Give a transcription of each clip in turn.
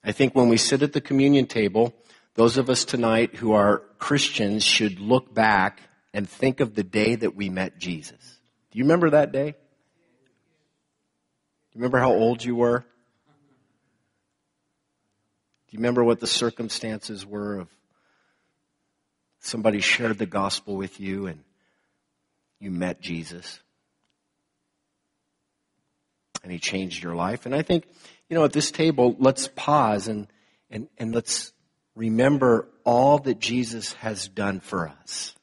I think when we sit at the communion table, those of us tonight who are Christians should look back and think of the day that we met Jesus. Do you remember that day? Do you remember how old you were? Do you remember what the circumstances were of somebody shared the gospel with you and you met Jesus? And he changed your life. And I think, at this table, let's pause and let's remember all that Jesus has done for us.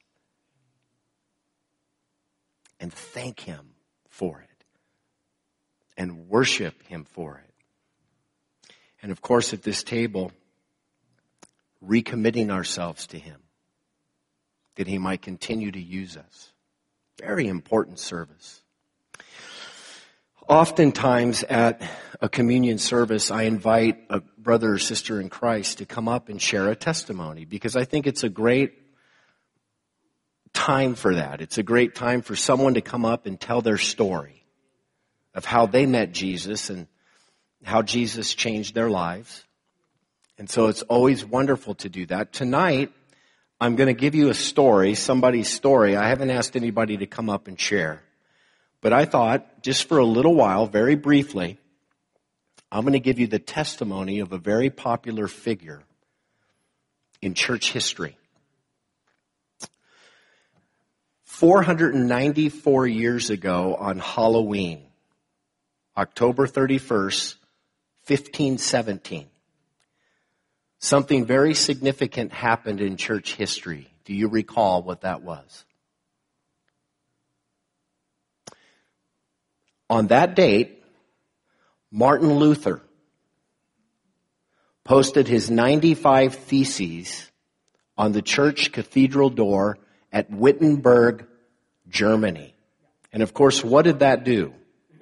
And thank him for it. And worship him for it. And of course, at this table, recommitting ourselves to him, that he might continue to use us. Very important service. Oftentimes at a communion service, I invite a brother or sister in Christ to come up and share a testimony, because I think it's a great time for that. It's a great time for someone to come up and tell their story of how they met Jesus and how Jesus changed their lives. And so it's always wonderful to do that. Tonight, I'm going to give you a story, somebody's story. I haven't asked anybody to come up and share. But I thought, just for a little while, very briefly, I'm going to give you the testimony of a very popular figure in church history. 494 years ago on Halloween, October 31st, 1517, something very significant happened in church history. Do you recall what that was? On that date, Martin Luther posted his 95 Theses on the church cathedral door at Wittenberg, Germany. And of course, what did that do?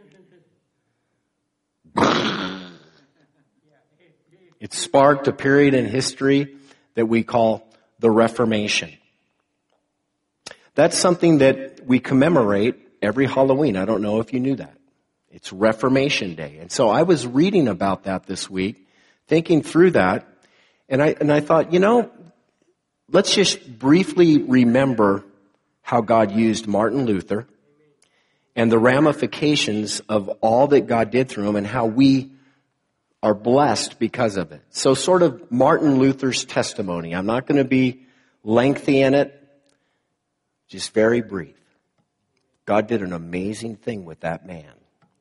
It sparked a period in history that we call the Reformation. That's something that we commemorate every Halloween. I don't know if you knew that. It's Reformation Day. And so I was reading about that this week, thinking through that, and I thought, let's just briefly remember how God used Martin Luther and the ramifications of all that God did through him and how we are blessed because of it. So sort of Martin Luther's testimony. I'm not going to be lengthy in it, just very brief. God did an amazing thing with that man.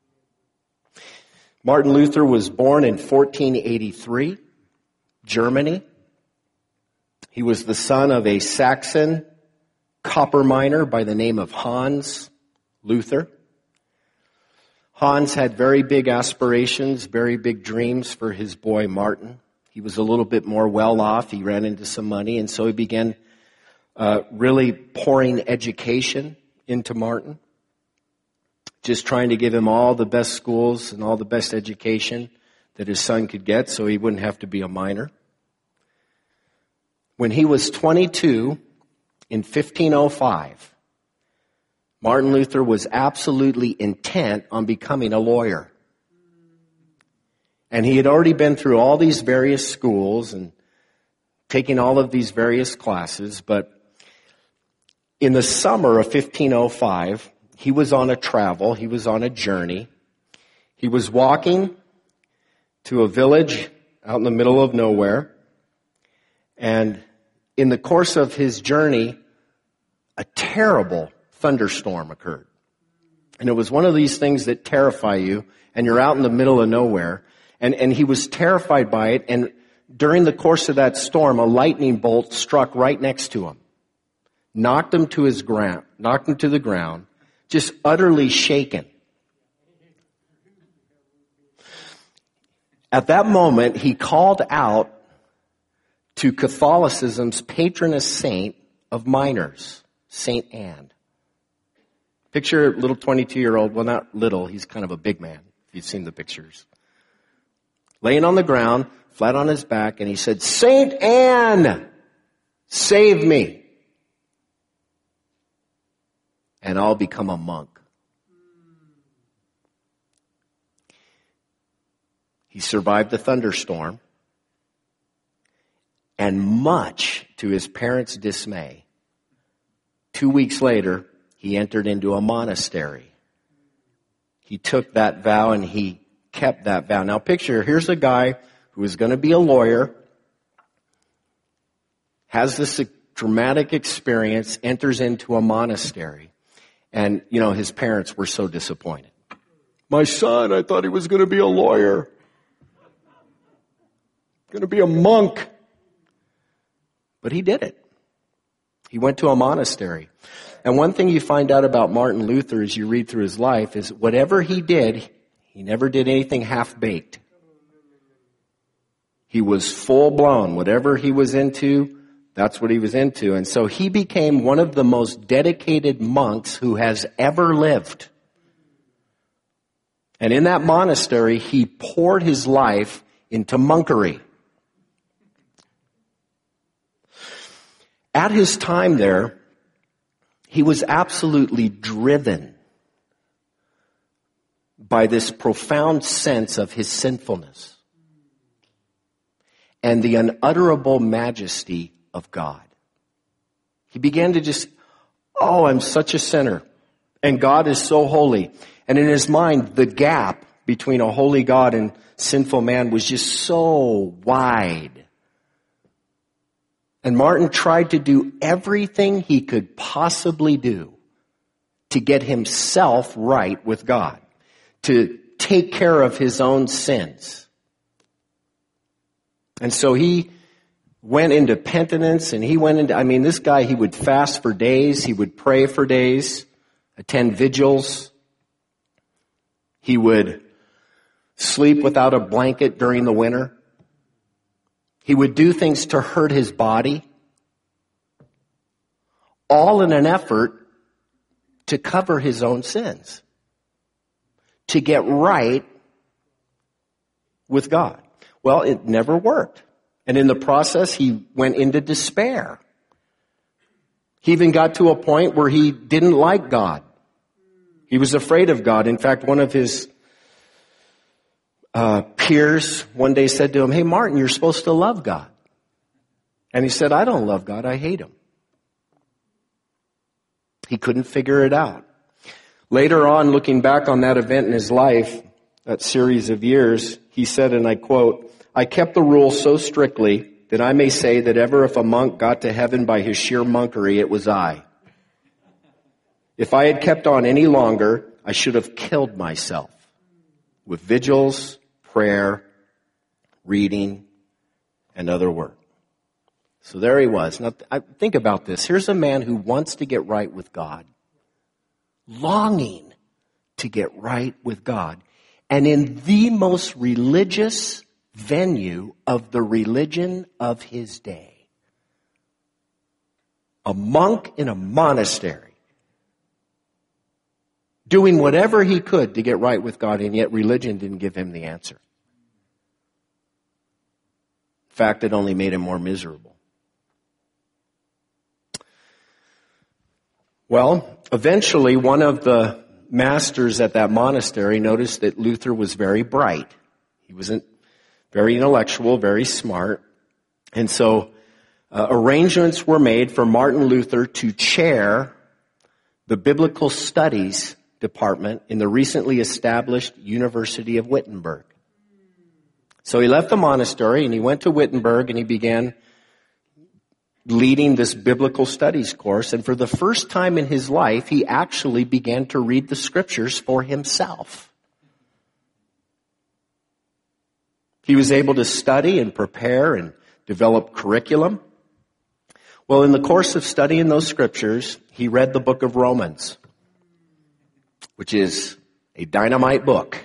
Martin Luther was born in 1483, Germany. He was the son of a Saxon copper miner by the name of Hans Luther. Hans had very big aspirations, very big dreams for his boy Martin. He was a little bit more well off. He ran into some money, and so he began really pouring education into Martin, just trying to give him all the best schools and all the best education that his son could get so he wouldn't have to be a miner. When he was 22 in 1505, Martin Luther was absolutely intent on becoming a lawyer. And he had already been through all these various schools and taking all of these various classes, but in the summer of 1505, he was on a travel, he was on a journey. He was walking to a village out in the middle of nowhere, and in the course of his journey, a terrible thunderstorm occurred. And it was one of these things that terrify you, and you're out in the middle of nowhere, and he was terrified by it, and during the course of that storm, a lightning bolt struck right next to him, knocked him to the ground, just utterly shaken. At that moment, he called out to Catholicism's patroness saint of miners, Saint Anne. Picture a little 22-year-old, well, not little, he's kind of a big man, if you've seen the pictures. Laying on the ground, flat on his back, and he said, "Saint Anne, save me, and I'll become a monk." He survived the thunderstorm. And much to his parents' dismay, 2 weeks later, he entered into a monastery. He took that vow and he kept that vow. Now picture, here's a guy who is going to be a lawyer, has this dramatic experience, enters into a monastery. And, his parents were so disappointed. My son, I thought he was going to be a lawyer. Going to be a monk. But he did it. He went to a monastery. And one thing you find out about Martin Luther as you read through his life is whatever he did, he never did anything half-baked. He was full-blown. Whatever he was into, that's what he was into. And so he became one of the most dedicated monks who has ever lived. And in that monastery, he poured his life into monkery. At his time there, he was absolutely driven by this profound sense of his sinfulness and the unutterable majesty of God. He began to I'm such a sinner, and God is so holy. And in his mind, the gap between a holy God and sinful man was just so wide. And Martin tried to do everything he could possibly do to get himself right with God, to take care of his own sins. And so he went into penitence and this guy, he would fast for days, he would pray for days, attend vigils. He would sleep without a blanket during the winter. He would do things to hurt his body, all in an effort to cover his own sins, to get right with God. Well, it never worked. And in the process, he went into despair. He even got to a point where he didn't like God. He was afraid of God. In fact, one of his peers one day said to him, "Hey, Martin, you're supposed to love God." And he said, "I don't love God, I hate him." He couldn't figure it out. Later on, looking back on that event in his life, that series of years, he said, and I quote, "I kept the rule so strictly that I may say that ever if a monk got to heaven by his sheer monkery, it was I. If I had kept on any longer, I should have killed myself with vigils, prayer, reading, and other work." So there he was. Now, think about this. Here's a man who wants to get right with God, longing to get right with God, and in the most religious venue of the religion of his day. A monk in a monastery, doing whatever he could to get right with God, and yet religion didn't give him the answer. In fact, it only made him more miserable. Well, eventually one of the masters at that monastery noticed that Luther was very bright. He wasn't very intellectual, very smart. And so arrangements were made for Martin Luther to chair the biblical studies department in the recently established University of Wittenberg. So he left the monastery and he went to Wittenberg and he began leading this biblical studies course. And for the first time in his life, he actually began to read the scriptures for himself. He was able to study and prepare and develop curriculum. Well, in the course of studying those scriptures, he read the book of Romans, which is a dynamite book.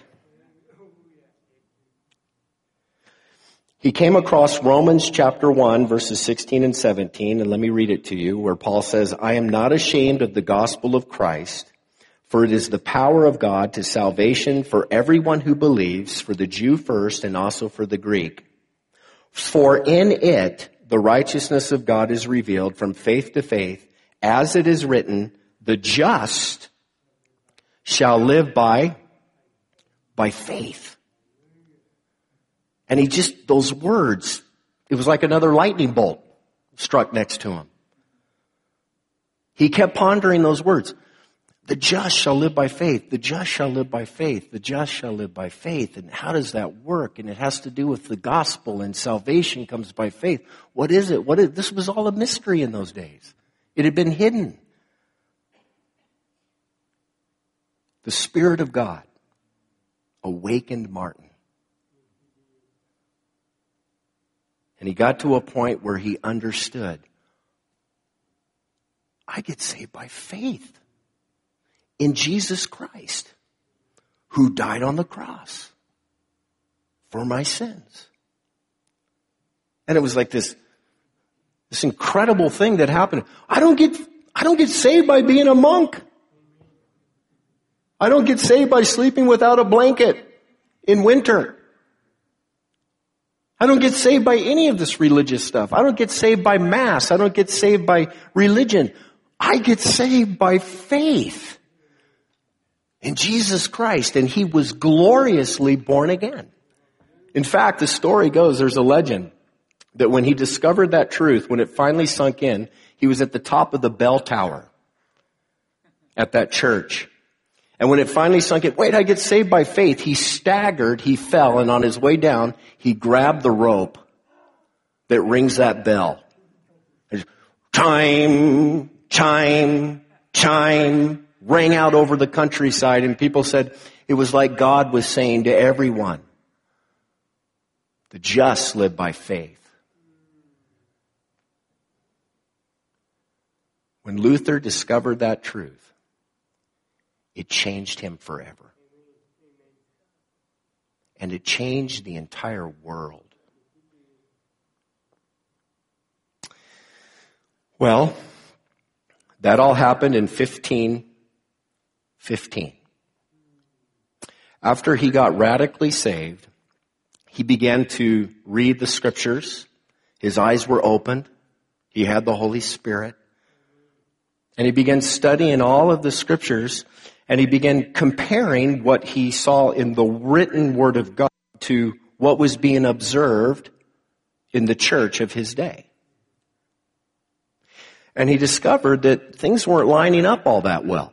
He came across Romans chapter 1, verses 16 and 17, and let me read it to you, where Paul says, "I am not ashamed of the gospel of Christ, for it is the power of God to salvation for everyone who believes, for the Jew first and also for the Greek. For in it the righteousness of God is revealed from faith to faith, as it is written, the just shall live by faith." And those words It was like another lightning bolt struck next to him. He kept pondering those words. The just shall live by faith. The just shall live by faith. The just shall live by faith. And how does that work? And it has to do with the gospel, and salvation comes by faith. What is it? This was all a mystery in those days. It had been hidden. The Spirit of God awakened Martin. And he got to a point where he understood, I get saved by faith in Jesus Christ, who died on the cross for my sins. And it was like this incredible thing that happened. I don't get saved by being a monk. I don't get saved by sleeping without a blanket in winter. I don't get saved by any of this religious stuff. I don't get saved by mass. I don't get saved by religion. I get saved by faith in Jesus Christ, and he was gloriously born again. In fact, the story goes, there's a legend that when he discovered that truth, when it finally sunk in, he was at the top of the bell tower at that church. And when it finally sunk in, wait, I get saved by faith. He staggered, he fell, and on his way down, he grabbed the rope that rings that bell. Chime, chime, chime, rang out over the countryside, and people said it was like God was saying to everyone, the just live by faith. When Luther discovered that truth, it changed him forever. And it changed the entire world. Well, that all happened in 1515. After he got radically saved, he began to read the scriptures. His eyes were opened. He had the Holy Spirit. And he began studying all of the scriptures, and he began comparing what he saw in the written Word of God to what was being observed in the church of his day. And he discovered that things weren't lining up all that well.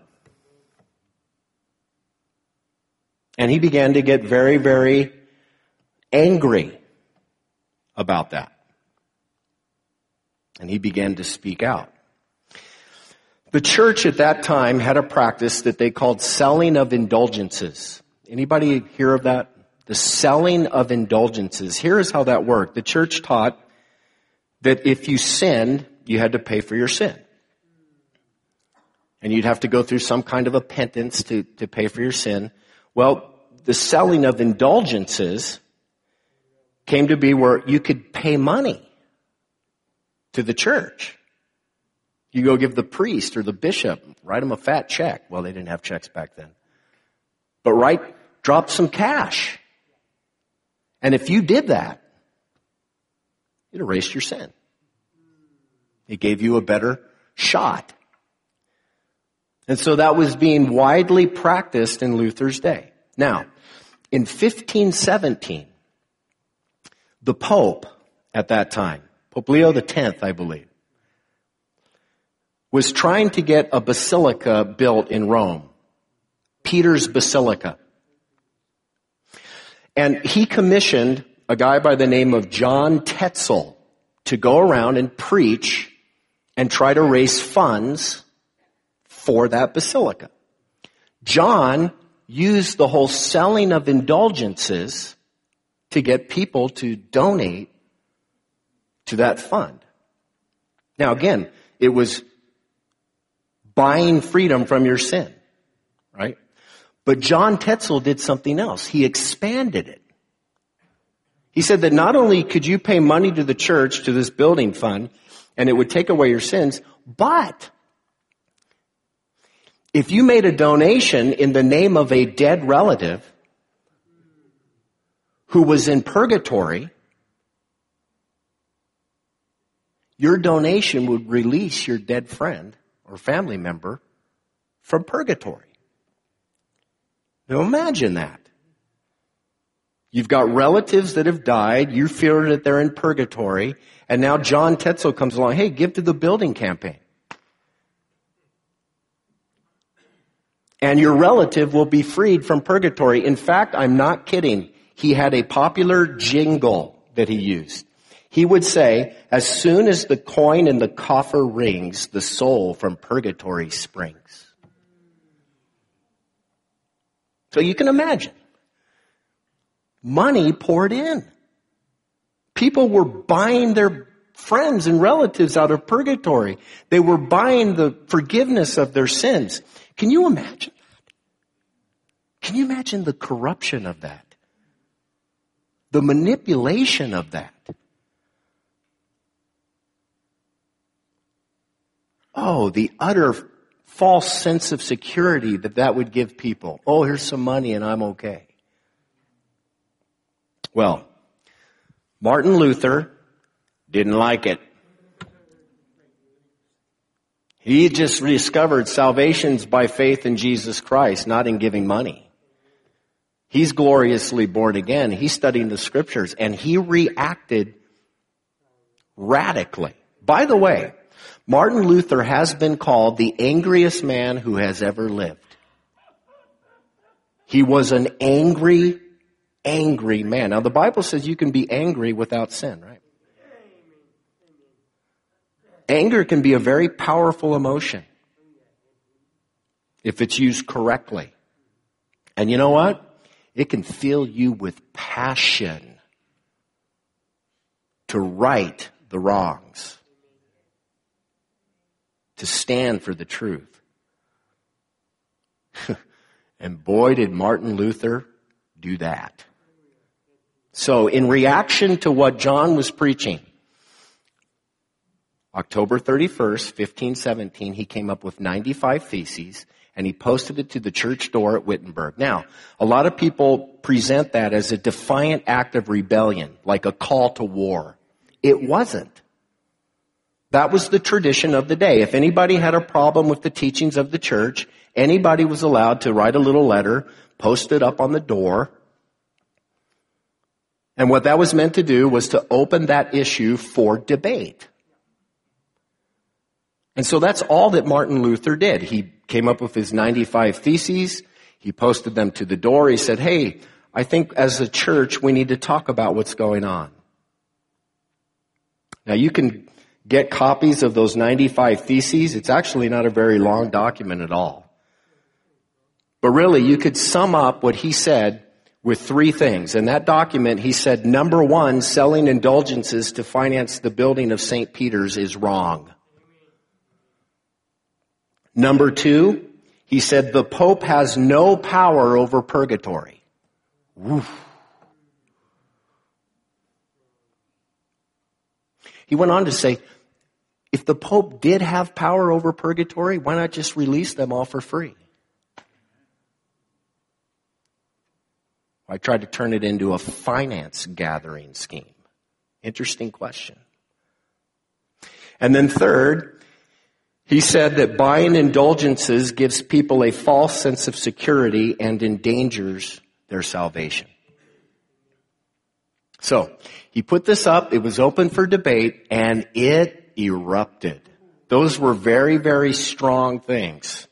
And he began to get very, very angry about that. And he began to speak out. The church at that time had a practice that they called selling of indulgences. Anybody hear of that? The selling of indulgences. Here is how that worked. The church taught that if you sinned, you had to pay for your sin. And you'd have to go through some kind of a penance to pay for your sin. Well, the selling of indulgences came to be where you could pay money to the church. You go give the priest or the bishop, write him a fat check. Well, they didn't have checks back then. But drop some cash. And if you did that, it erased your sin. It gave you a better shot. And so that was being widely practiced in Luther's day. Now, in 1517, the Pope at that time, Pope Leo X, I believe, was trying to get a basilica built in Rome, Peter's Basilica. And he commissioned a guy by the name of John Tetzel to go around and preach and try to raise funds for that basilica. John used the whole selling of indulgences to get people to donate to that fund. Now again, it was buying freedom from your sin, right? But John Tetzel did something else. He expanded it. He said that not only could you pay money to the church, to this building fund, and it would take away your sins, but if you made a donation in the name of a dead relative who was in purgatory, your donation would release your dead friend or family member from purgatory. Now imagine that. You've got relatives that have died. You fear that they're in purgatory. And now John Tetzel comes along. Hey, give to the building campaign. And your relative will be freed from purgatory. In fact, I'm not kidding. He had a popular jingle that he used. He would say, as soon as the coin in the coffer rings, the soul from purgatory springs. So you can imagine. Money poured in. People were buying their friends and relatives out of purgatory. They were buying the forgiveness of their sins. Can you imagine that? Can you imagine the corruption of that? The manipulation of that? Oh, the utter false sense of security that would give people. Oh, here's some money and I'm okay. Well, Martin Luther didn't like it. He just discovered salvation's by faith in Jesus Christ, not in giving money. He's gloriously born again. He's studying the scriptures, and he reacted radically. By the way, Martin Luther has been called the angriest man who has ever lived. He was an angry man. Now, the Bible says you can be angry without sin, right? Anger can be a very powerful emotion if it's used correctly. And you know what? It can fill you with passion to right the wrongs, to stand for the truth. And boy, did Martin Luther do that. So in reaction to what John was preaching, October 31st, 1517, he came up with 95 theses, and he posted it to the church door at Wittenberg. Now, a lot of people present that as a defiant act of rebellion, like a call to war. It wasn't. That was the tradition of the day. If anybody had a problem with the teachings of the church, anybody was allowed to write a little letter, post it up on the door. And what that was meant to do was to open that issue for debate. And so that's all that Martin Luther did. He came up with his 95 theses. He posted them to the door. He said, hey, I think as a church we need to talk about what's going on. Now you can get copies of those 95 theses. It's actually not a very long document at all. But really, you could sum up what he said with three things. In that document, he said, number one, selling indulgences to finance the building of St. Peter's is wrong. Number two, he said the Pope has no power over purgatory. Woof. He went on to say, if the Pope did have power over purgatory, why not just release them all for free? I tried to turn it into a finance gathering scheme. Interesting question. And then third, he said that buying indulgences gives people a false sense of security and endangers their salvation. So, he put this up, it was open for debate, and it erupted. Those were very, very strong things.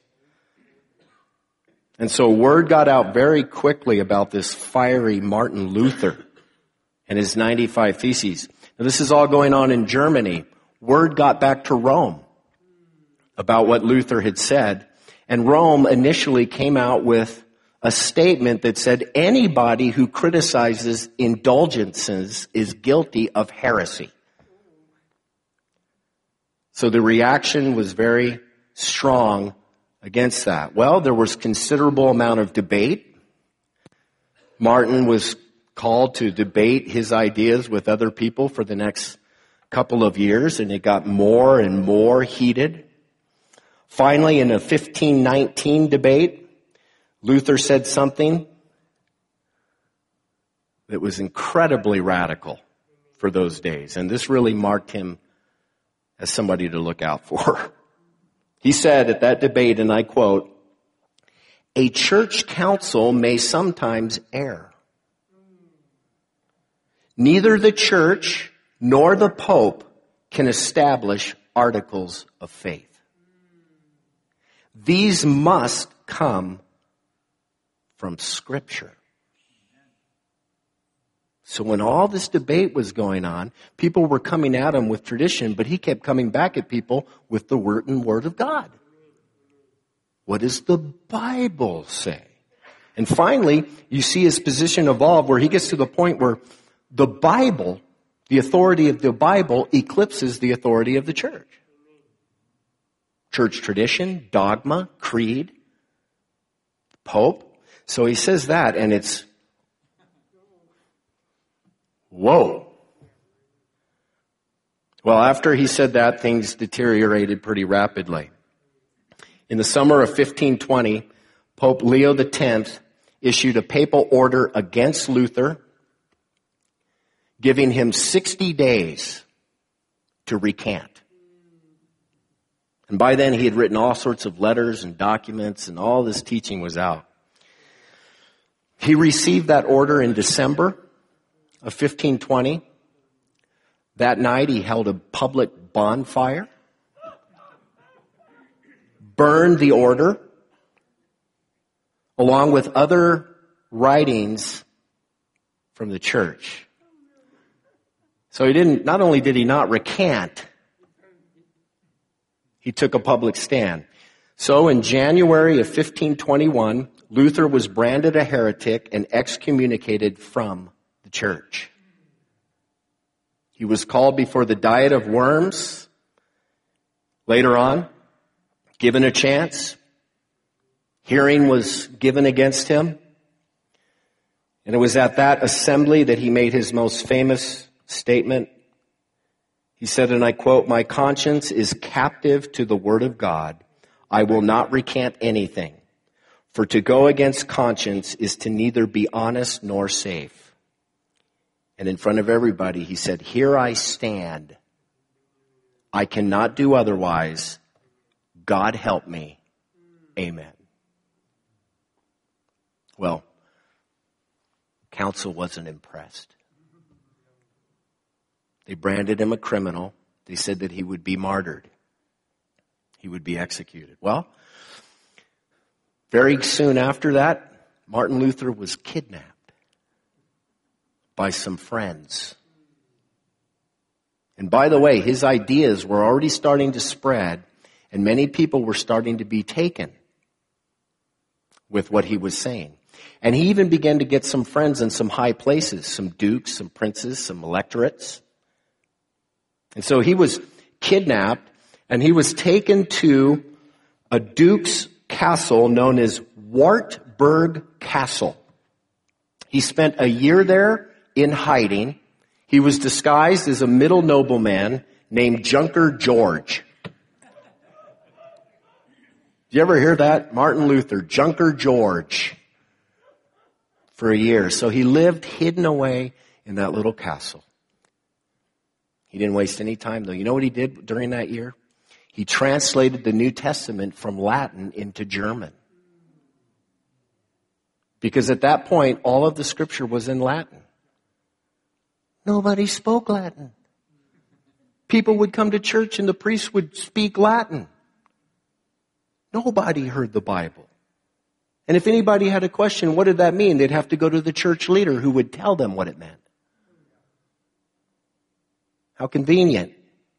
And so word got out very quickly about this fiery Martin Luther and his 95 theses. Now, this is all going on in Germany. Word got back to Rome about what Luther had said. And Rome initially came out with a statement that said anybody who criticizes indulgences is guilty of heresy. So the reaction was very strong against that. Well, there was considerable amount of debate. Martin was called to debate his ideas with other people for the next couple of years, and it got more and more heated. Finally, in a 1519 debate, Luther said something that was incredibly radical for those days, and this really marked him as somebody to look out for. He said at that debate, and I quote, "A church council may sometimes err, Neither the church nor the Pope can establish articles of faith. These must come from Scripture. So when all this debate was going on, people were coming at him with tradition, but he kept coming back at people with the written Word of God. What does the Bible say? And finally, you see his position evolve where he gets to the point where the Bible, the authority of the Bible, eclipses the authority of the church. Church tradition, dogma, creed, Pope. So he says that, and it's, whoa. Well, after he said that, things deteriorated pretty rapidly. In the summer of 1520, Pope Leo X issued a papal order against Luther, giving him 60 days to recant. And by then he had written all sorts of letters and documents, and all this teaching was out. He received that order in December of 1520. That night he held a public bonfire, burned the order, along with other writings from the church. So not only did he not recant, he took a public stand. So in January of 1521, Luther was branded a heretic and excommunicated from the church. He was called before the Diet of Worms. Later on, given a chance, hearing was given against him. And it was at that assembly that he made his most famous statement. He said, and I quote, "My conscience is captive to the word of God. I will not recant anything. For to go against conscience is to neither be honest nor safe." And in front of everybody, he said, "Here I stand. I cannot do otherwise. God help me. Amen." Well, council wasn't impressed. They branded him a criminal. They said that he would be martyred. He would be executed. Well, very soon after that, Martin Luther was kidnapped by some friends. And by the way, his ideas were already starting to spread, and many people were starting to be taken with what he was saying. And he even began to get some friends in some high places, some dukes, some princes, some electorates. And so he was kidnapped, and he was taken to a duke's castle known as Wartburg Castle. He spent a year there in hiding. He was disguised as a middle nobleman named Junker George. Did you ever hear that? Martin Luther, Junker George, for a year. So he lived hidden away in that little castle. He didn't waste any time, though. You know what he did during that year? He translated the New Testament from Latin into German. Because at that point, all of the scripture was in Latin. Nobody spoke Latin. People would come to church and the priest would speak Latin. Nobody heard the Bible. And if anybody had a question, what did that mean? They'd have to go to the church leader who would tell them what it meant. How convenient.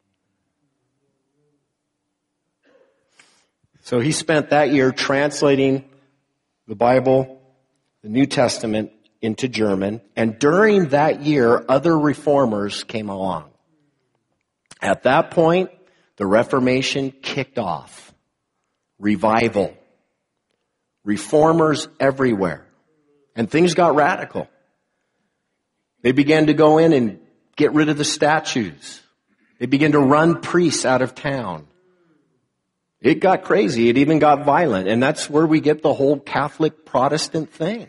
So he spent that year translating the Bible, the New Testament, into German. And during that year, other reformers came along. At that point, the Reformation kicked off. Revival. Reformers everywhere. And things got radical. They began to go in and get rid of the statues. They began to run priests out of town. It got crazy. It even got violent. And that's where we get the whole Catholic Protestant thing.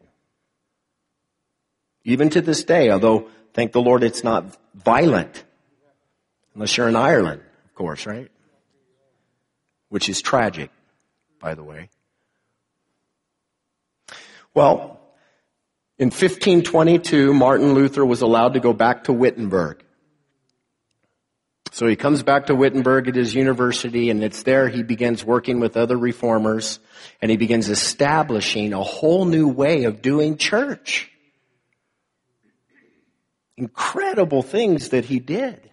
Even to this day, although, thank the Lord, it's not violent. Unless you're in Ireland, of course, right? Which is tragic, by the way. Well, In 1522, Martin Luther was allowed to go back to Wittenberg. So he comes back to Wittenberg at his university, and it's there he begins working with other reformers, and he begins establishing a whole new way of doing church. Incredible things that he did.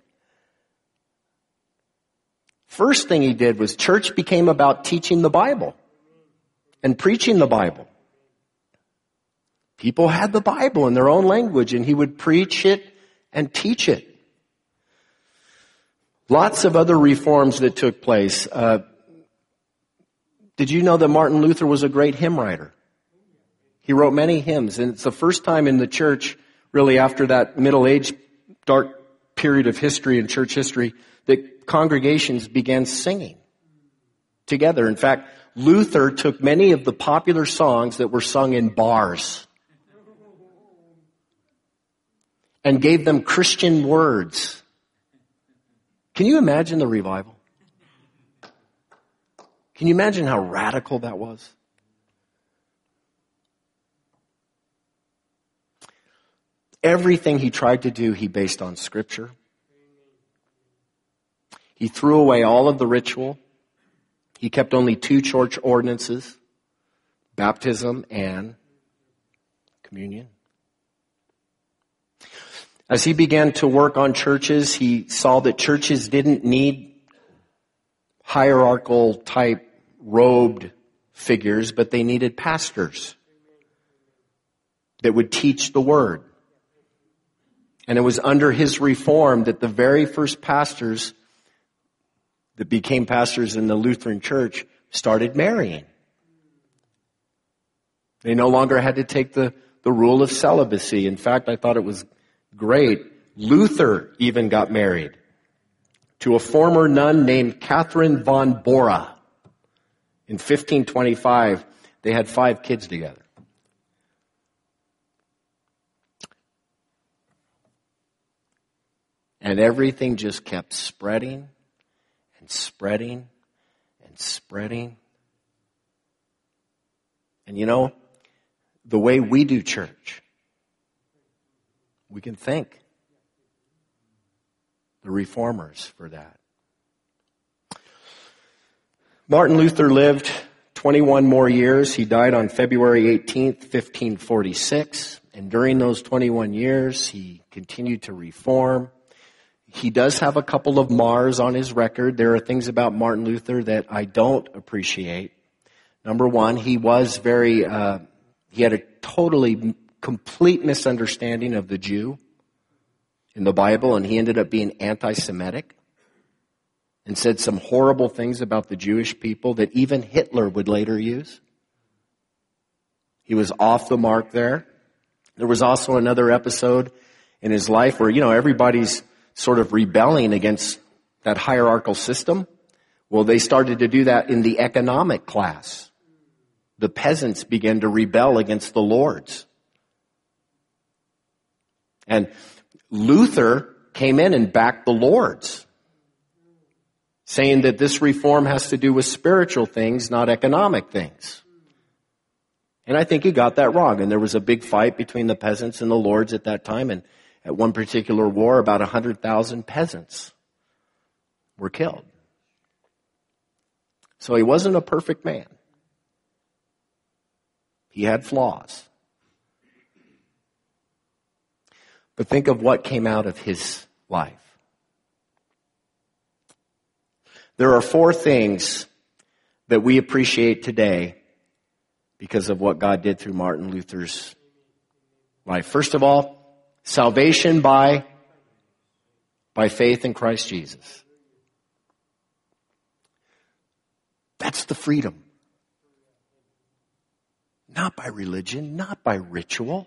First thing he did was church became about teaching the Bible and preaching the Bible. People had the Bible in their own language, and he would preach it and teach it. Lots of other reforms that took place. Did you know that Martin Luther was a great hymn writer? He wrote many hymns, and it's the first time in the church, really after that Middle Age dark period of history and church history, that congregations began singing together. In fact, Luther took many of the popular songs that were sung in bars and gave them Christian words. Can you imagine the revival? Can you imagine how radical that was? Everything he tried to do, he based on Scripture. He threw away all of the ritual. He kept only 2 church ordinances, baptism and communion. As he began to work on churches, he saw that churches didn't need hierarchical type robed figures, but they needed pastors that would teach the word. And it was under his reform that the very first pastors that became pastors in the Lutheran Church started marrying. They no longer had to take the rule of celibacy. In fact, I thought it was great. Luther even got married to a former nun named Catherine von Bora. In 1525, they had 5 kids together. And everything just kept spreading and spreading and spreading. And you know, the way we do church, we can thank the reformers for that. Martin Luther lived 21 more years. He died on February 18th, 1546. And during those 21 years, he continued to reform. He does have a couple of Mars on his record. There are things about Martin Luther that I don't appreciate. Number one, he was he had a totally complete misunderstanding of the Jew in the Bible, and he ended up being anti-Semitic and said some horrible things about the Jewish people that even Hitler would later use. He was off the mark there. There was also another episode in his life where, everybody's sort of rebelling against that hierarchical system. Well, they started to do that in the economic class. The peasants began to rebel against the lords. And Luther came in and backed the lords, saying that this reform has to do with spiritual things, not economic things. And I think he got that wrong. And there was a big fight between the peasants and the lords at that time. And at one particular war, about 100,000 peasants were killed. So he wasn't a perfect man. He had flaws. But think of what came out of his life. There are 4 things that we appreciate today because of what God did through Martin Luther's life. First of all, salvation by faith in Christ Jesus. That's the freedom. Not by religion, not by ritual.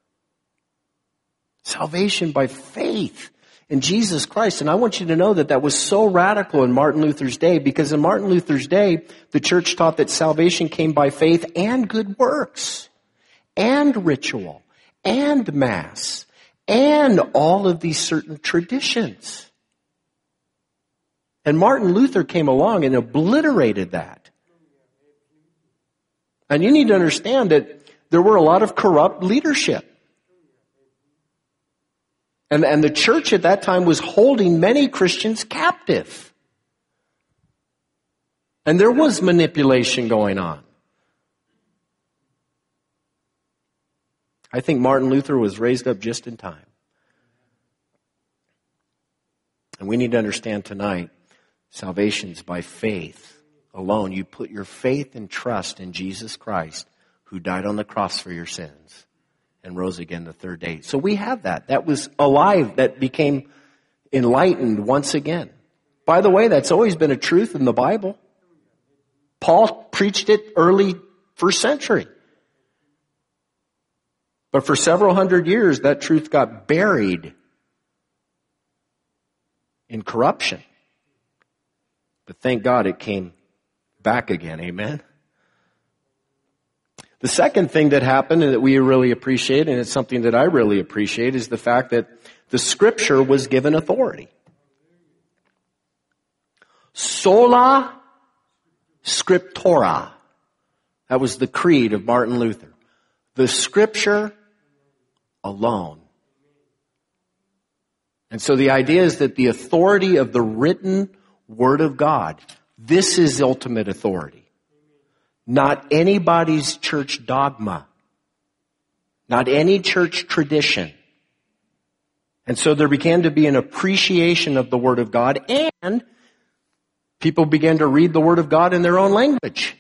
Salvation by faith in Jesus Christ. And I want you to know that was so radical in Martin Luther's day, because in Martin Luther's day, the church taught that salvation came by faith and good works, and ritual, and mass, and all of these certain traditions. And Martin Luther came along and obliterated that. And you need to understand that there were a lot of corrupt leadership. And the church at that time was holding many Christians captive. And there was manipulation going on. I think Martin Luther was raised up just in time. And we need to understand tonight, salvation's by faith alone. You put your faith and trust in Jesus Christ, who died on the cross for your sins and rose again the third day. So we have that. That was alive. That became enlightened once again. By the way, that's always been a truth in the Bible. Paul preached it early first century. But for several hundred years, that truth got buried in corruption. But thank God it came back again. Amen? The second thing that happened and that we really appreciate, and it's something that I really appreciate, is the fact that the Scripture was given authority. Sola Scriptura. That was the creed of Martin Luther. The Scripture alone. And so the idea is that the authority of the written Word of God, this is ultimate authority. Not anybody's church dogma. Not any church tradition. And so there began to be an appreciation of the Word of God, and people began to read the Word of God in their own language.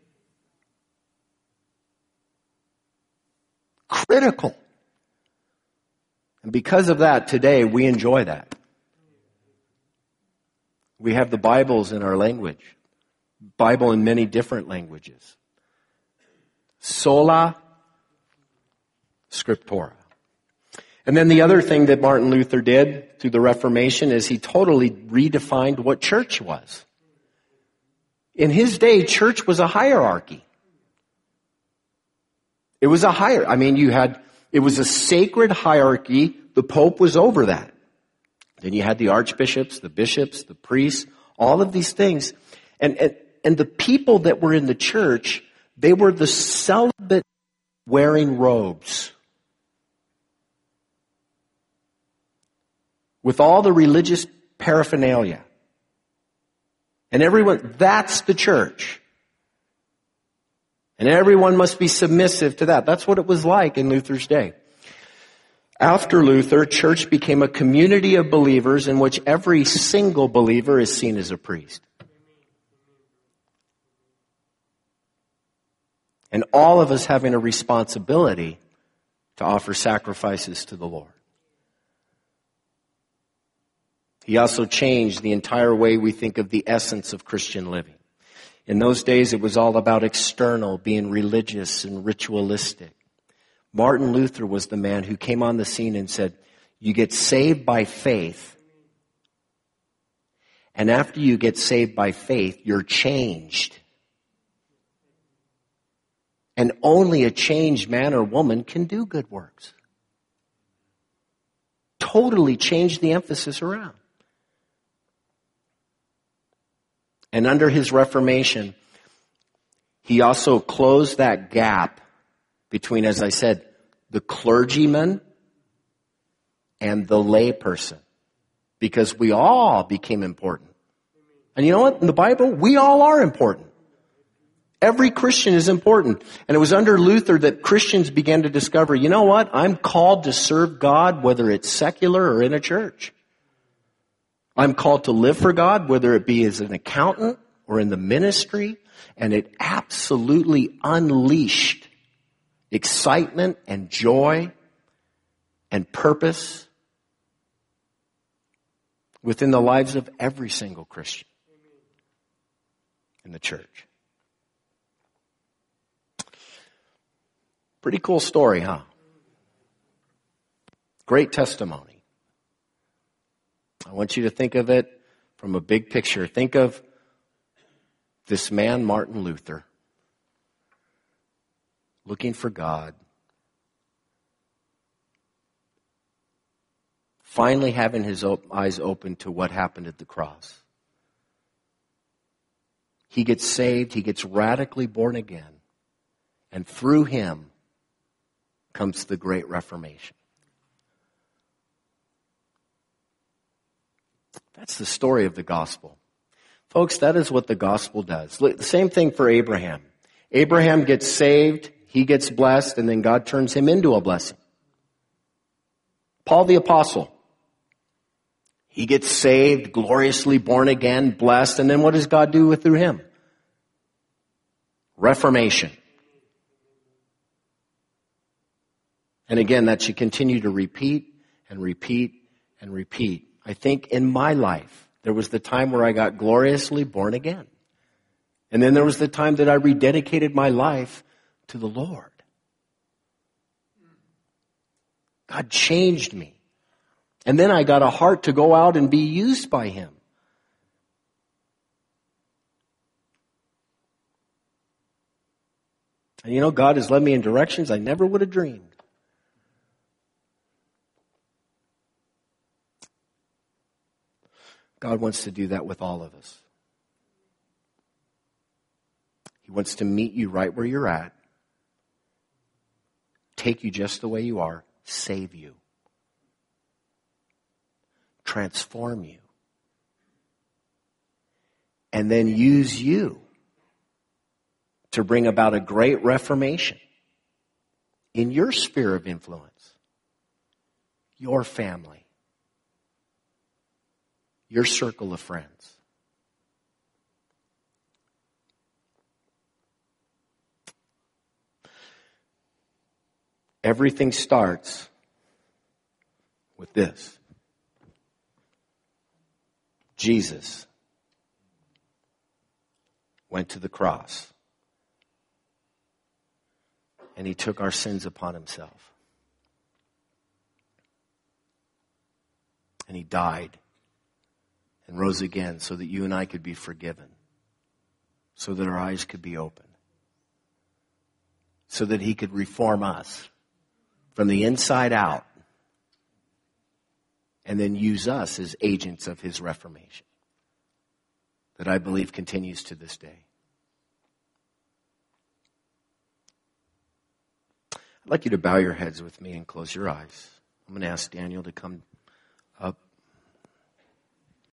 Critical. And because of that, today we enjoy that. We have the Bibles in our language. Bible in many different languages. Sola Scriptura. And then the other thing that Martin Luther did through the Reformation is he totally redefined what church was. In his day, church was a hierarchy. It was it was a sacred hierarchy. The Pope was over that. Then you had the archbishops, the bishops, the priests, all of these things. And the people that were in the church, they were the celibate wearing robes. With all the religious paraphernalia. And everyone, that's the church. And everyone must be submissive to that. That's what it was like in Luther's day. After Luther, church became a community of believers in which every single believer is seen as a priest. And all of us having a responsibility to offer sacrifices to the Lord. He also changed the entire way we think of the essence of Christian living. In those days, it was all about external, being religious and ritualistic. Martin Luther was the man who came on the scene and said, you get saved by faith. And after you get saved by faith, you're changed. And only a changed man or woman can do good works. Totally changed the emphasis around. And under his Reformation, he also closed that gap between, as I said, the clergyman and the lay person. Because we all became important. And you know what? In the Bible, we all are important. Every Christian is important. And it was under Luther that Christians began to discover, you know what? I'm called to serve God, whether it's secular or in a church. I'm called to live for God, whether it be as an accountant or in the ministry. And it absolutely unleashed excitement and joy and purpose within the lives of every single Christian in the church. Pretty cool story, huh? Great testimony. I want you to think of it from a big picture. Think of this man, Martin Luther, looking for God, finally having his eyes open to what happened at the cross. He gets saved, he gets radically born again, and through him, comes the Great Reformation. That's the story of the gospel. Folks, that is what the gospel does. The same thing for Abraham. Abraham gets saved, he gets blessed, and then God turns him into a blessing. Paul the Apostle. He gets saved, gloriously born again, blessed, and then what does God do through him? Reformation. And again, that should continue to repeat and repeat and repeat. I think in my life, there was the time where I got gloriously born again. And then there was the time that I rededicated my life to the Lord. God changed me. And then I got a heart to go out and be used by Him. And you know, God has led me in directions I never would have dreamed. God wants to do that with all of us. He wants to meet you right where you're at, take you just the way you are, save you, transform you, and then use you to bring about a great reformation in your sphere of influence, your family, your circle of friends. Everything starts with this. Jesus went to the cross and He took our sins upon Himself. And He died and rose again so that you and I could be forgiven, so that our eyes could be open, so that He could reform us from the inside out and then use us as agents of His reformation that I believe continues to this day. I'd like you to bow your heads with me and close your eyes. I'm going to ask Daniel to come up.